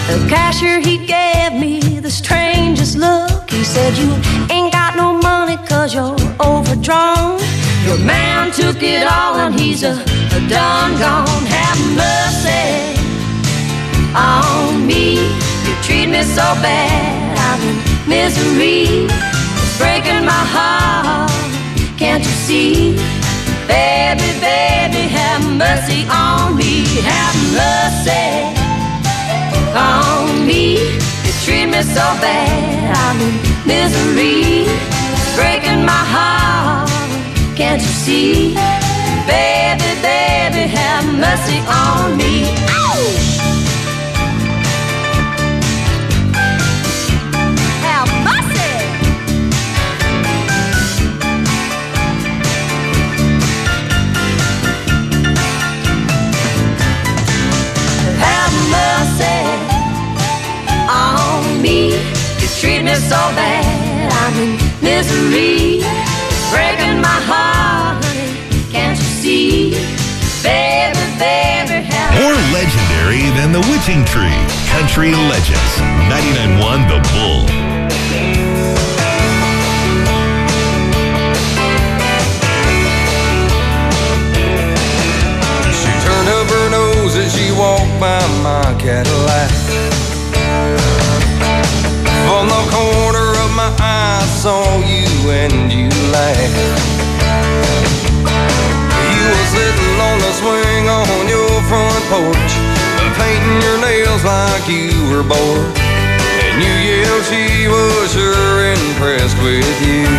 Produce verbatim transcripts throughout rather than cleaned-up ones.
The cashier, he gave me the strangest look. He said, you ain't got no money cause you're overdrawn. Your man took it all and he's a, a done gone. Have mercy on me. You treat me so bad, I'm in misery. It's breaking my heart, can't you see? Baby, baby, have mercy on me. Have mercy on me. You treat me so bad, I'm in misery. It's breaking my heart, can't you see? Baby, baby, have mercy on me. Ow! Have mercy. Have mercy on me. You treat me so bad, I'm in misery. Breaking my heart, can't you see? Baby, baby, have more legendary than the Witching Tree. Country Legends. ninety-nine point one The Bull. She turned up her nose as she walked by my Cadillac. From the corner of my eye, I saw you and you laughed. You were sitting on the swing on your front porch, painting your nails like you were bored. And you yelled she was sure impressed with you.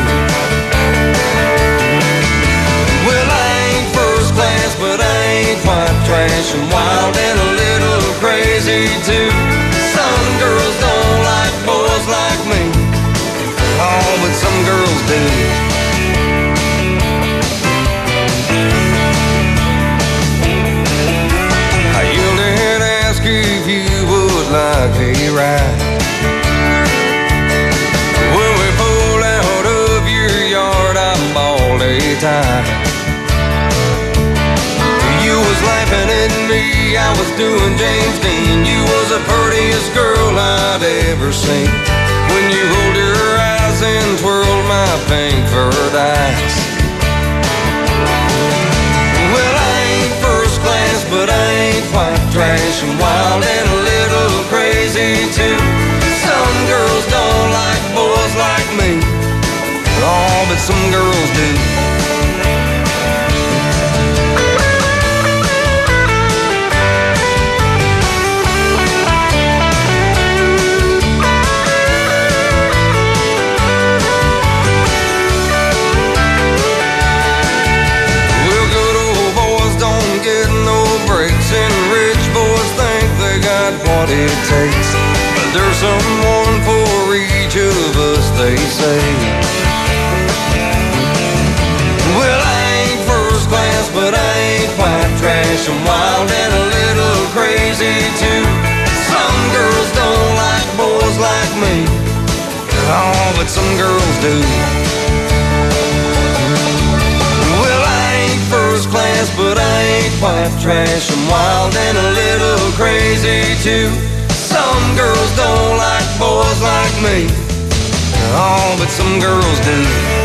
Well, I ain't first class, but I ain't quite trash. I'm wild and a little crazy too. Some girls don't like boys like me. Oh, but some girls do. I yelled and asked if you would like a ride. When we pulled out of your yard, I bawled a time. You was laughing at me, I was doing James Dean. You was the prettiest girl I'd ever seen. When you rolled your eyes and twirled my pink furred eyes. Well, I ain't first class, but I ain't quite trash. I'm wild and a little crazy too. Some girls don't like boys like me. Oh, but some girls do. What it takes, but there's someone for each of us, they say. Well, I ain't first class, but I ain't quite trash. I'm wild and a little crazy too. Some girls don't like boys like me. Oh, but some girls do. Well, I ain't first class, but I ain't quite trash. I'm wild and a little crazy too. Some girls don't like boys like me. Oh, but some girls do.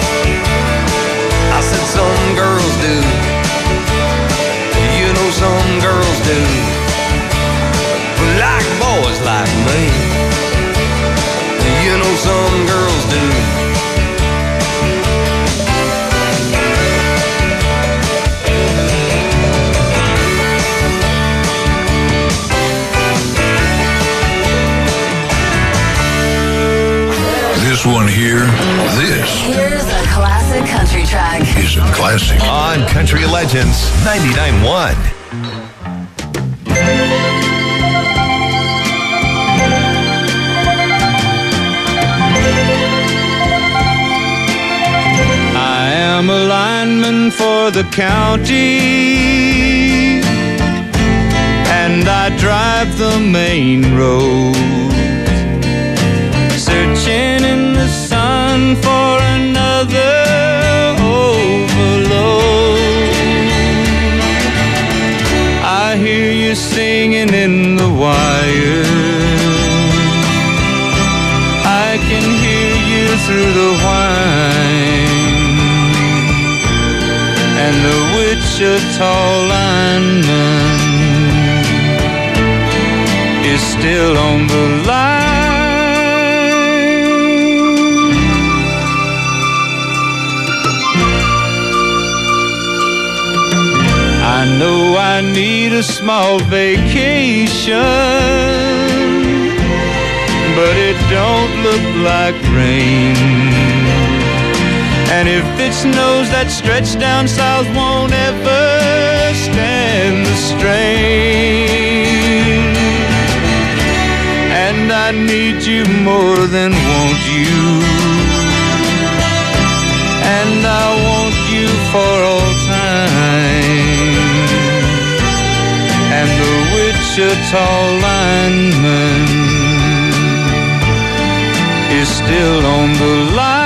I said some girls do. You know some girls do. Like boys like me. You know some girls do. This one here, this Here's a classic country track. is a classic. On Country Legends. ninety-nine point one. I am a lineman for the county, and I drive the main road, searching in the sun for another overload. I hear you singing in the wire, through the wine, and the Wichita lineman is still on the line. I know I need a small vacation, but it don't look like rain. And if it snows, that stretch down south won't ever stand the strain. And I need you more than want you, and I want you for all time. And the Wichita lineman is still on the line.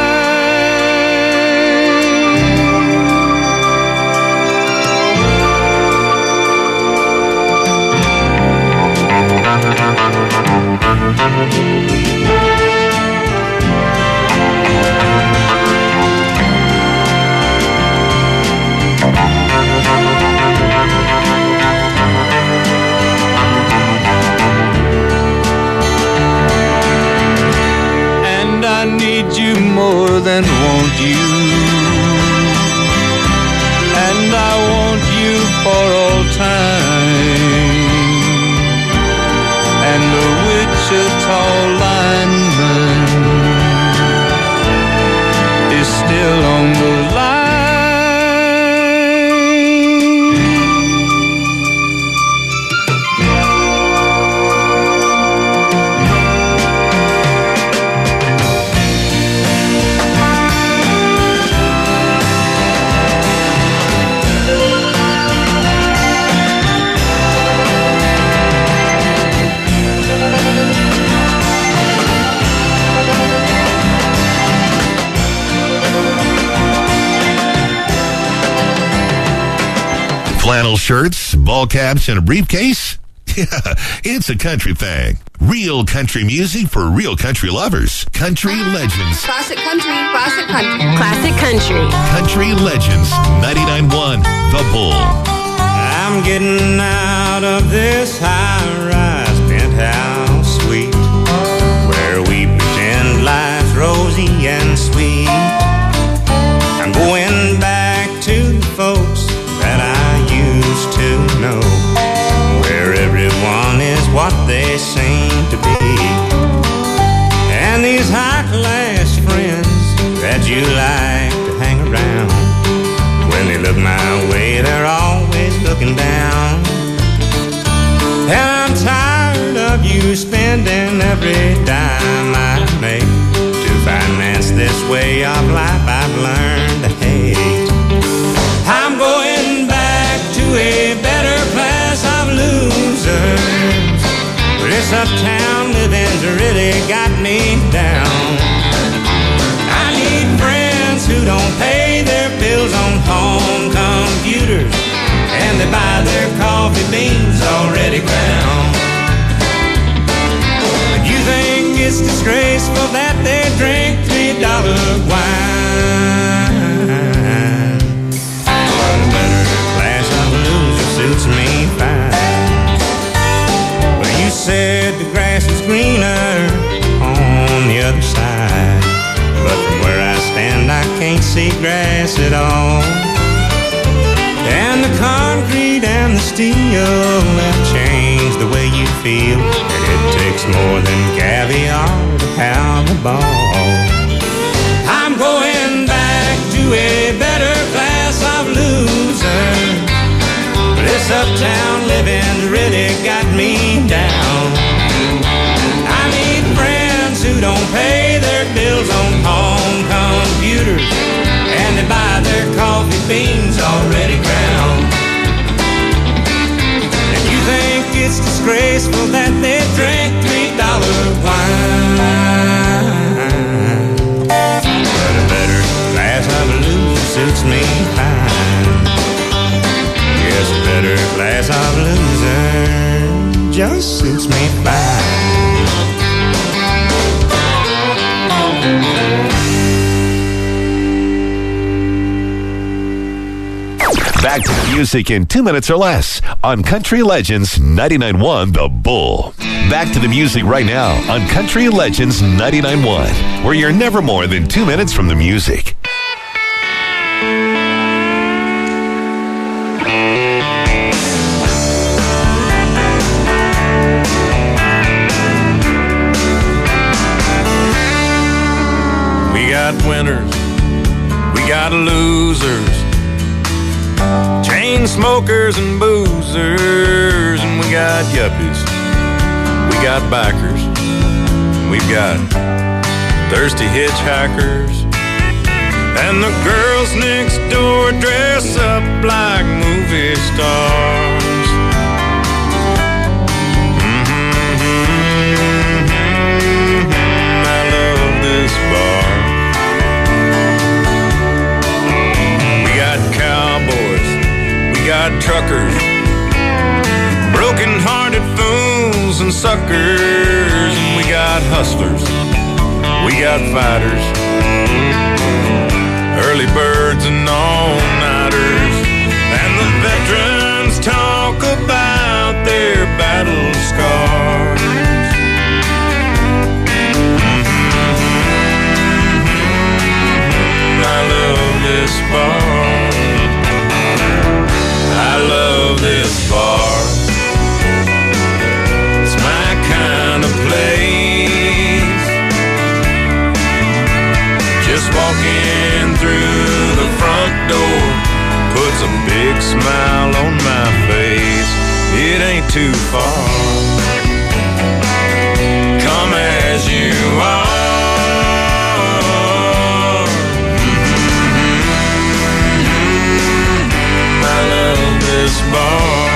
And I need you more than want you, and I want you for all time. And the Wichita lineman is still on the line. Flannel shirts, ball caps, and a briefcase? Yeah, it's a country thing. Real country music for real country lovers. Country Legends. Classic country, classic country. Classic country. Country Legends, ninety-nine point one The Bull. I'm getting out of this high-rise penthouse suite where we pretend life's rosy and sweet. I'm going back to the folks that I used to know, where everyone is what they seem to be. And these high-class friends that you like to hang around, when they look my way, they're always looking down. And I'm tired of you spending every dime I make to finance this way of life I've learned to hate. I'm going back to a better class of losers. This uptown living's really got me down. I need friends who don't pay their bills on home computers, and they buy their coffee beans already ground. You think it's disgraceful that they drink three dollar wine, but a better class of losers suits me fine. Well, you said the grass is greener on the other side, but from where I stand I can't see grass at all. And the concrete and the steel have changed the way you feel, and it takes more than caviar to pound the ball. I'm going back to a better class of losers. This uptown living's really got me down. I need friends who don't pay their bills on home computers, and they buy their coffee beans already ground. And you think it's disgraceful that they drink three dollar wine, but a better class of loser suits me fine. Yes, a better class of loser just suits me fine. Back to the music in two minutes or less on Country Legends ninety-nine point one The Bull. Back to the music right now on Country Legends ninety-nine point one, where you're never more than two minutes from the music. We got winners, we got losers, chain smokers and boozers, and we got yuppies, we got bikers, we've got thirsty hitchhikers, and the girls next door dress up like movie stars. Bar. We got cowboys, we got truckers, broken-hearted fools and suckers, and we got hustlers, we got fighters, early birds and all-nighters, and the veterans talk about their battle scars. This bar, I love this bar. It's my kind of place. Just walking through the front door puts a big smile on my face. It ain't too far. Come as you are. Bar.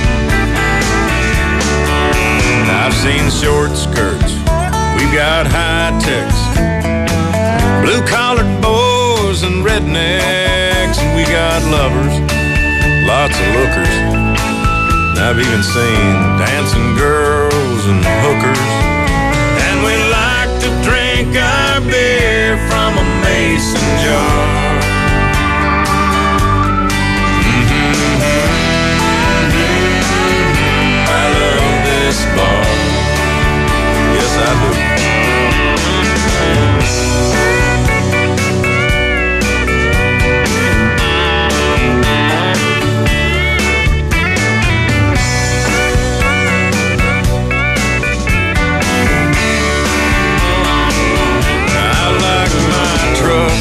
I've seen short skirts, we've got high techs, blue-collared boys and rednecks, and we got lovers, lots of lookers. And I've even seen dancing girls and hookers, and we like to drink our beer from a mason jar. Bar. Yes, I do. I like my truck,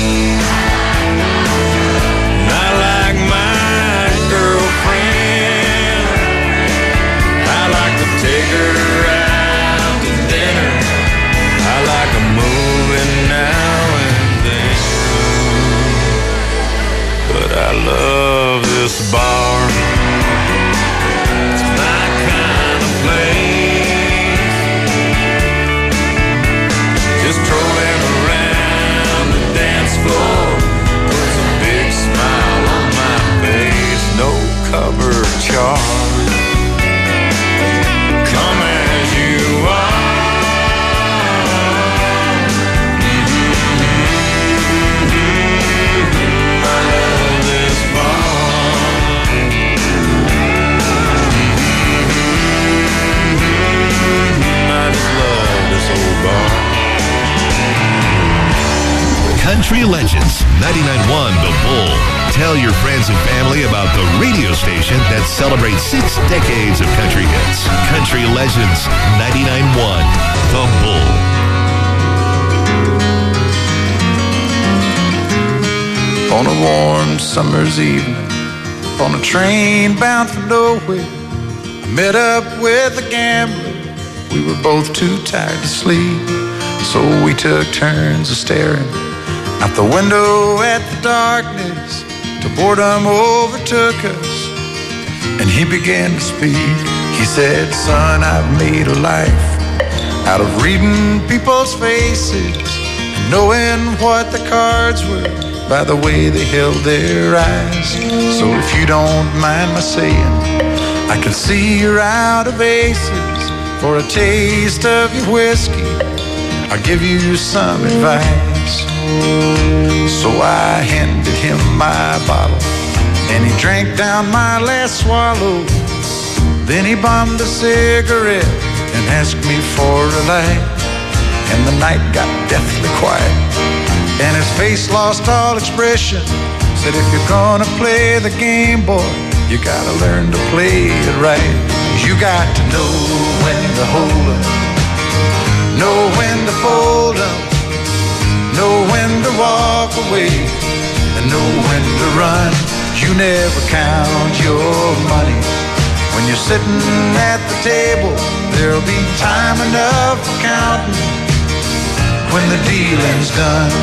and I like my girlfriend. I like to take her out to dinner. I like a movie now and then. But I love this bar. It's my kind of place. Just strolling around the dance floor puts a big smile on my face. No cover charge. Come as you are. Mm-hmm. I love this bar. Mm-hmm. I just love this old bar. Country Legends ninety-nine point one The Bull. Tell your friends and family about the radio station that celebrates six decades of country hits. Country Legends ninety-nine point one The Bull. On a warm summer's evening, on a train bound for nowhere, I met up with a gambler. We were both too tired to sleep, so we took turns of staring out the window at the darkness till boredom overtook us, and he began to speak. He said, son, I've made a life out of reading people's faces and knowing what the cards were by the way they held their eyes. So if you don't mind my saying, I can see you're out of aces. For a taste of your whiskey, I'll give you some advice. So I handed him my bottle And he drank down my last swallow. Then he bummed a cigarette and asked me for a light. And the night got deathly quiet, and his face lost all expression. Said, if you're gonna play the game, boy, you gotta learn to play it right. You got to know when to hold up, know when to fold up, know when to walk away, and know when to run. You never count your money. When you're sitting at the table, there'll be time enough for counting when the dealing's done.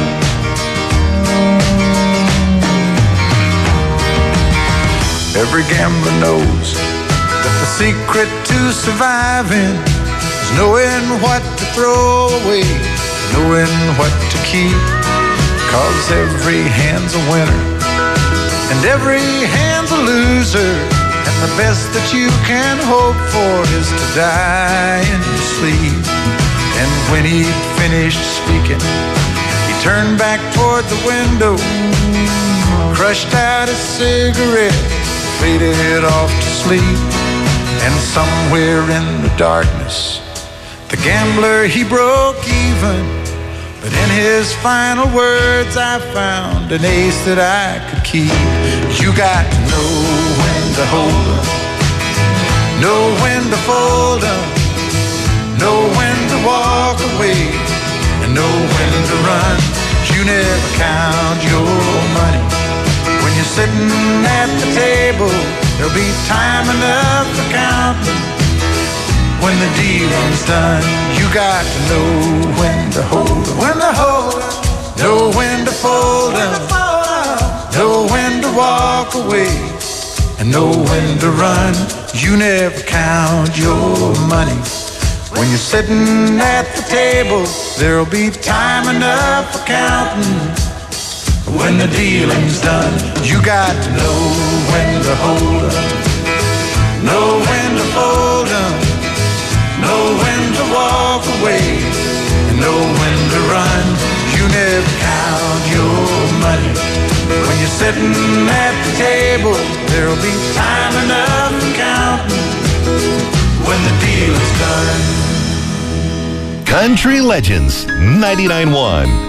Every gambler knows that the secret to surviving is knowing what to throw away, knowing what to keep. Cause every hand's a winner and every hand's a loser, and the best that you can hope for is to die in your sleep. And when he'd finished speaking, he turned back toward the window, crushed out a cigarette, faded off to sleep. And somewhere in the darkness, the gambler, he broke even. But in his final words, I found an ace that I could keep. You got to know when to hold up, know when to fold up, know when to walk away, and know when to run. You never count your money. When you're sitting at the table, there'll be time enough for counting when the dealing's done. You got to know when to hold up, when to hold up, know when to fold up, know when to walk away, and know when to run. You never count your money. When you're sitting at the table, there'll be time enough for counting when the dealing's done. You got to know when to hold up, know when to fold up, know when to walk away, and know when to run. You never count your money. When you're sitting at the table, there'll be time enough for counting when the deal is done. Country Legends ninety-nine point one.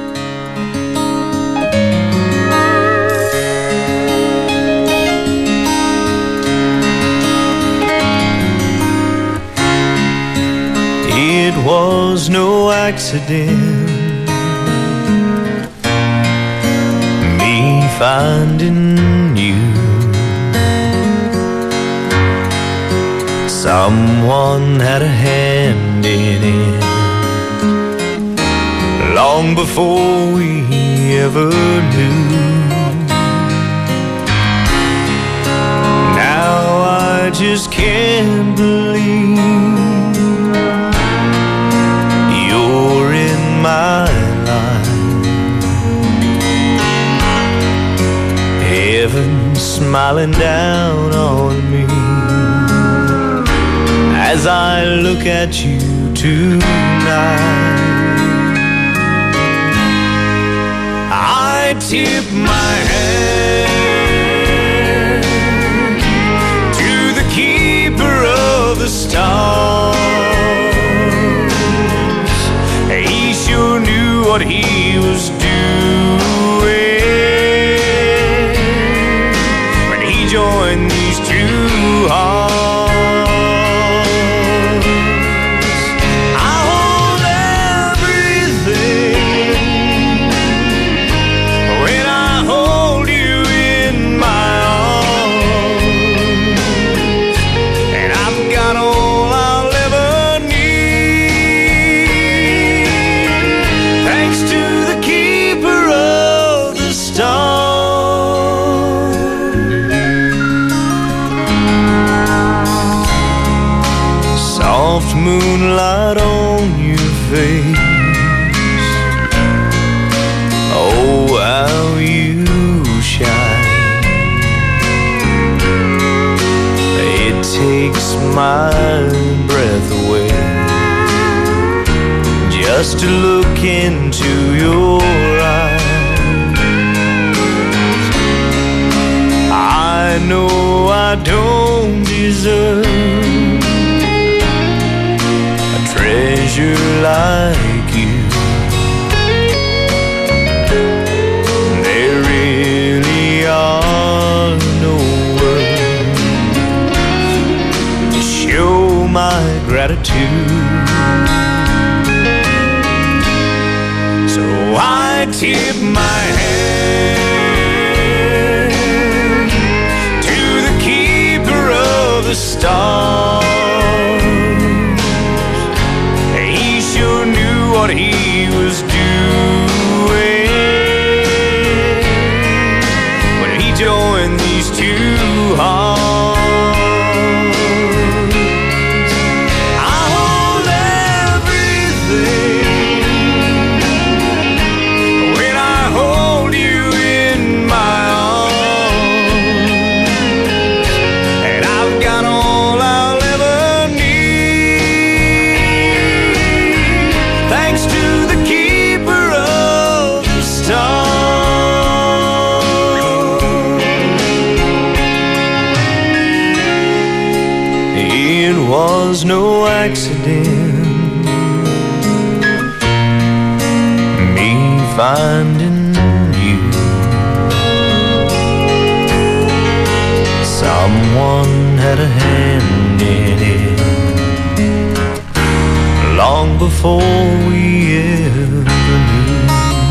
It was no accident, me finding you. Someone had a hand in it long before we ever knew. Now I just can't believe you're in my life. Heaven smiling down on me as I look at you tonight. I tip my hand to the keeper of the stars. He sure knew what he was doing when he joined these two hearts. Moonlight on your face, oh how you shine. It takes my breath away just to look into your eyes. I don't deserve a treasure like you. There really are no words to show my gratitude. So I tip my hand the stars. He sure knew what he was doing when he joined these two hearts. I hold everything when I hold you in my arms, and I've got all I'll ever need, thanks to the keeper of the stars. It was no accident, me finding you. Someone had a hand in it long before we ever knew.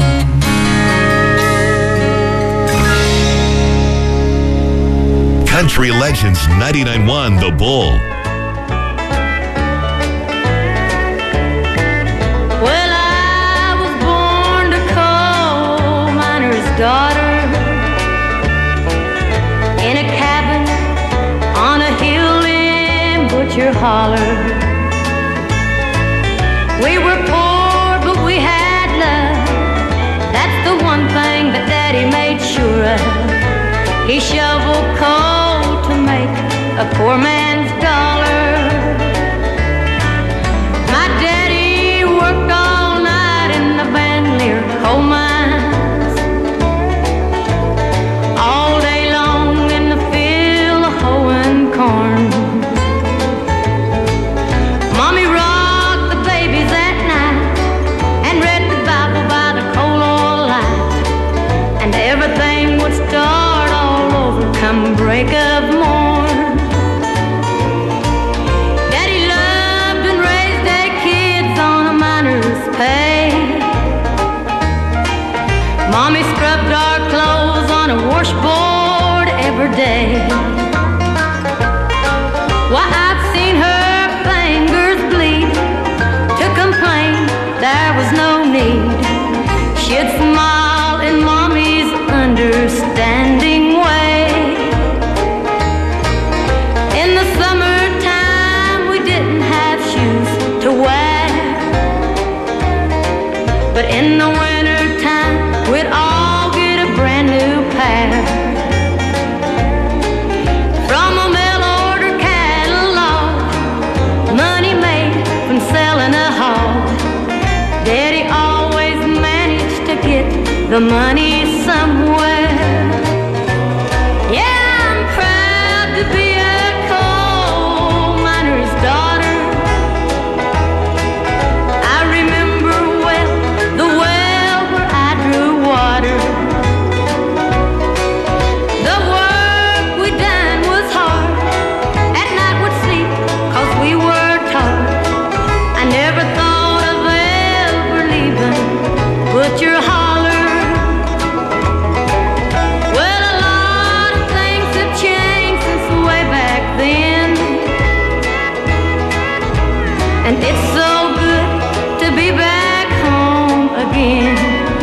Country Legends ninety-nine point one The Bull. Well, I was born to coal miner's daughter in a cabin on a hill in Butcher Holler. We were poor, but we had love. That's the one thing that Daddy made sure of. He shoveled coal to make a poor man's dollar. My daddy worked all night in the Bandelier coal mines, all day long in the field hoeing corn. Mommy rocked the babies at night and read the Bible by the coal oil light, and everything would start all over come break of morn. Daddy loved and raised eight kids on a miner's pay. Mommy scrubbed our clothes on a washboard every day. Why, I've seen her fingers bleed. To complain, there was no need. She'd smile in Mommy's understanding way. In the summertime, we didn't have shoes to wear, but in the wintertime, we'd all get a brand new pair. From a mail-order catalog, money made from selling a hog, Daddy always managed to get the money somewhere. Yeah, I'm proud to be a coal miner's daughter. I remember well the well where I drew water. The work we done was hard. At night we'd sleep 'cause we were taught. I never thought of ever leaving Butcher Holler. Well, a lot of things have changed since way back then, and it's so good to be back home again.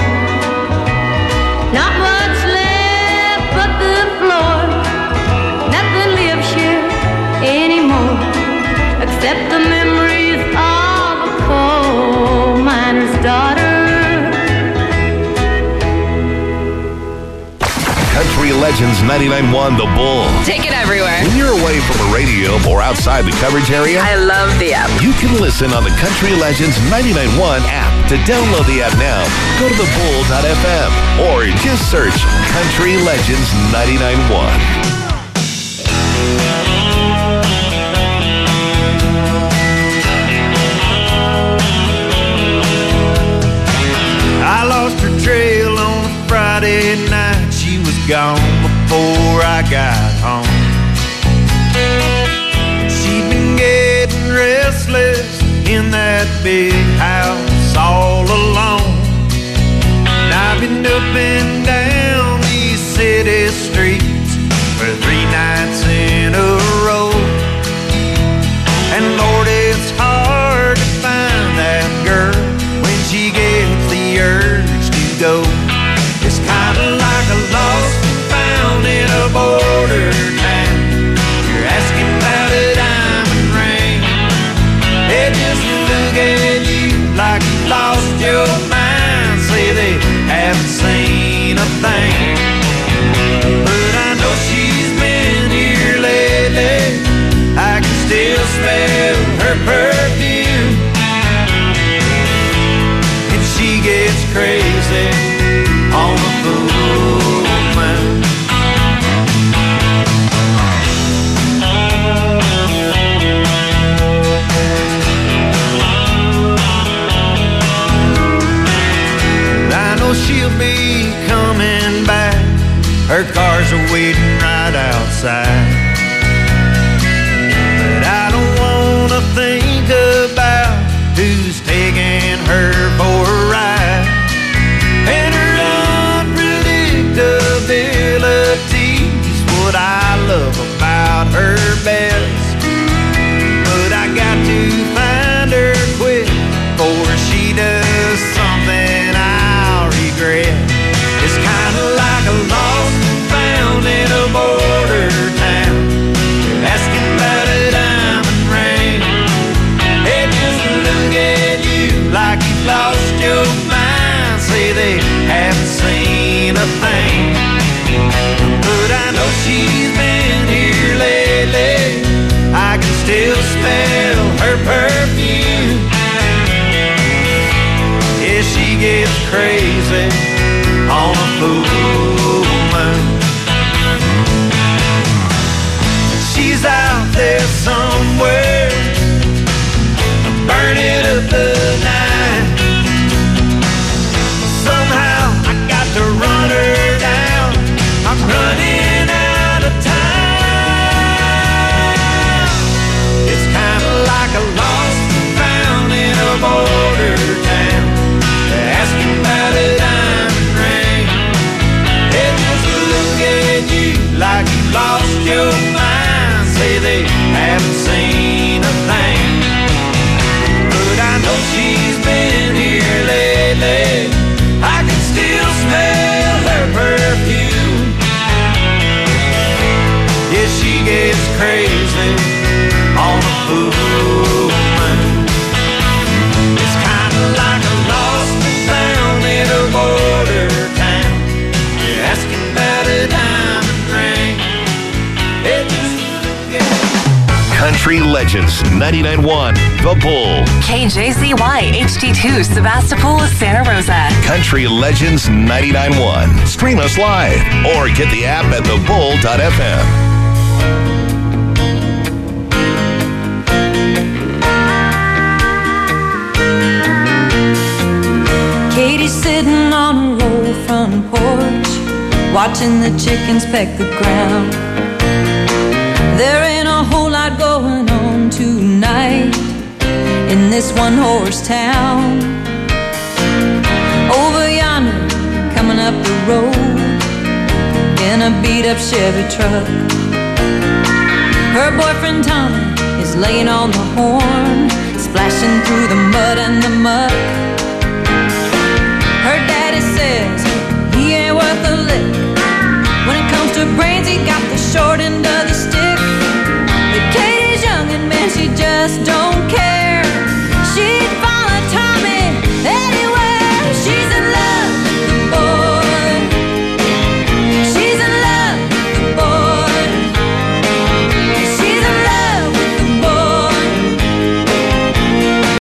Not much left but the floor. Nothing lives here anymore except the memories of a coal miner's daughter. Country Legends ninety-nine point one The Bull. Take it everywhere. When you're away from a radio or outside the coverage area, I love the app. you can listen on the Country Legends ninety-nine point one app. To download the app now, go to the bull dot f m or just search Country Legends ninety-nine point one. I lost her trail on a Friday night. She was gone before I got home. She'd been getting restless in that big house all alone. And I've been up and down these city streets for three nights in a row. And Lord, it's hard to find that girl when she gets the urge to go. It's kinda like a lost and found in a border town. You're asking about a diamond ring. They just look at you like you lost your mind. Say they haven't seen a thing. But I know she's been here lately. I can still smell her perfume. And she gets crazy on the full moon. I know she'll be coming back. Her cars are waiting right outside. But I don't wanna think about who's taking her for a ride. And her unpredictability's what I love about her best. But I got to find her quick before she does something I'll regret. It's kinda like a lost and found in a border town. You're asking about a diamond ring. They just look at you like you've lost your mind. Say they haven't seen a thing. But I know she's been here lately. I can still smell her perfume. Yeah, she gets crazy on a full moon. She's out there somewhere, burning up the night. Somehow I got to run her down. I'm running out of time. It's kind of like a lost and found in a border town. They're asking about a diamond ring. They just look at you like you lost your mind. Say they haven't seen a thing. But I know she's been here lately. I can still smell her perfume. Yeah, she gets crazy on a full moon. It's kinda like a lost and found in a border town. You're asking about a diamond ring. It just look at Country Legends ninety-nine point one The Bull. K J Z Y H D two Sebastopol, Santa Rosa. Country Legends ninety-nine point one. Stream us live or get the app at the bull dot f m. Katie's sitting on her old front porch, watching the chickens peck the ground. There ain't a whole lot going on tonight in this one-horse town. Over yonder, coming up the road in a beat-up Chevy truck, her boyfriend Tommy is laying on the horn, splashing through